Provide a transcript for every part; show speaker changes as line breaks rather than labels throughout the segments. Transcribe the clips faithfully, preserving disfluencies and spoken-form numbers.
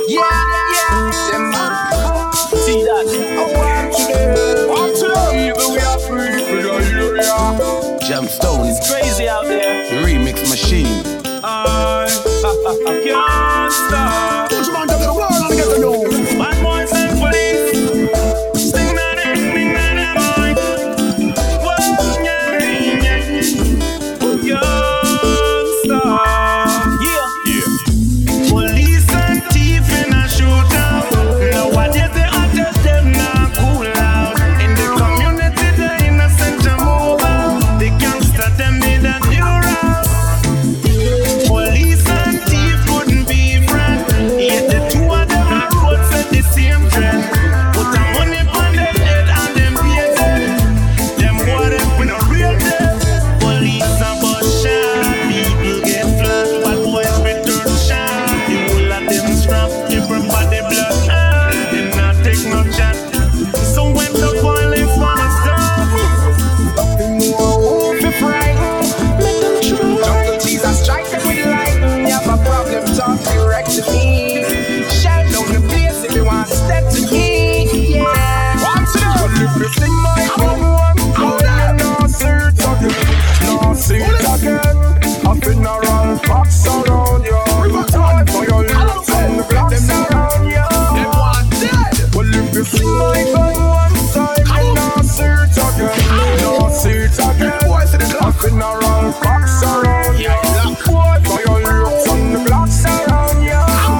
Yeah, yeah. Them man. See that? I want to want to even we are free for the area. Gemstone. It's crazy out there. The remix machine. I, I can't stop. Put your man to the world and get to know. Bad boys and police. Sing that in, sing that in, boy. Whoa, yeah, yeah, yeah. Can't stop. Yeah, yeah. Police and thief in a shootout. Nowadays they attack them now cool out. In the community the innocent are move out. They can't stop them in a new route. Police and thief couldn't be friends. Yet the two of them are roads at the same trend. Put the money on their head and them pay them. Them boy them with a real death. Police and bus shot. People get flat. Bad boys return shot. The whole of them strap. Everybody blood. Ah, them not take no chat. So when the violence wanna stop, nothing more won't be frightened. Make them true. Jungle Jesus strike them with light. You have a problem, talk direct to me. Shout down the place if you want to step to me. Yeah. What's it up? If you sing my song, boy, you know, sir, it's again. No, sing it again. A funeral box around you. Time for your lips and the blocks around you. Them one dead. Well, if you sing my song one time, you know, sir, it's again. No, sir, it's again. A funeral box around you. Boy, for your lips and the blocks around you.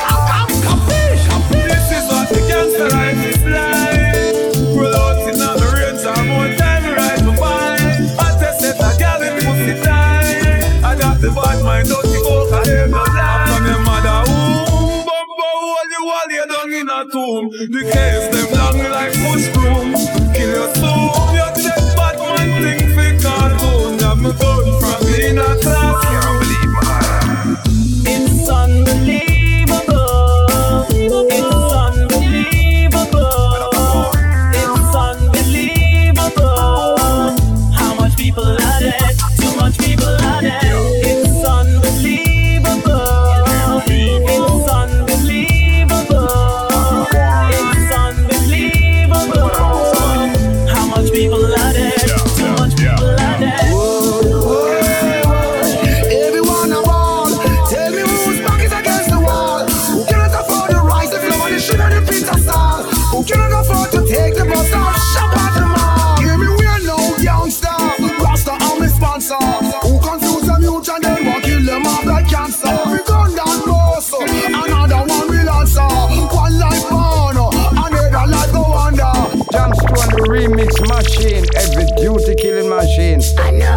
This is what the gangster life is like. Roll out in the rains and more time right to find. I tested a gal in pussy time. I got the bad mind out the coke and them no lie. From your mother womb, bumbo hold you while you're down in a tomb. The case them long like push broom. Kill your soul, you dead bad man thing for cartoon. I'm a gun from in a class. Can't believe my heart. It's unbelievable. It's unbelievable. It's unbelievable. How much people are dead? Too much people are dead. It's unbelievable. It's unbelievable. It's unbelievable. How much people are dead? Too much people are dead.
Everyone around, tell me whose back is against the wall. Who cannot afford to rise the floor and the shit on the pizza stall? Who cannot afford to take the bus off shop at the mall? Hear me, we're no youngster. Rasta, I'm a sponsor. Who confuse them youth and then walk kill them off like cancer? We gun down boss, another one will answer. One life born, another life go under.
Gemstone, the remix machine, every duty killing machine.
I know.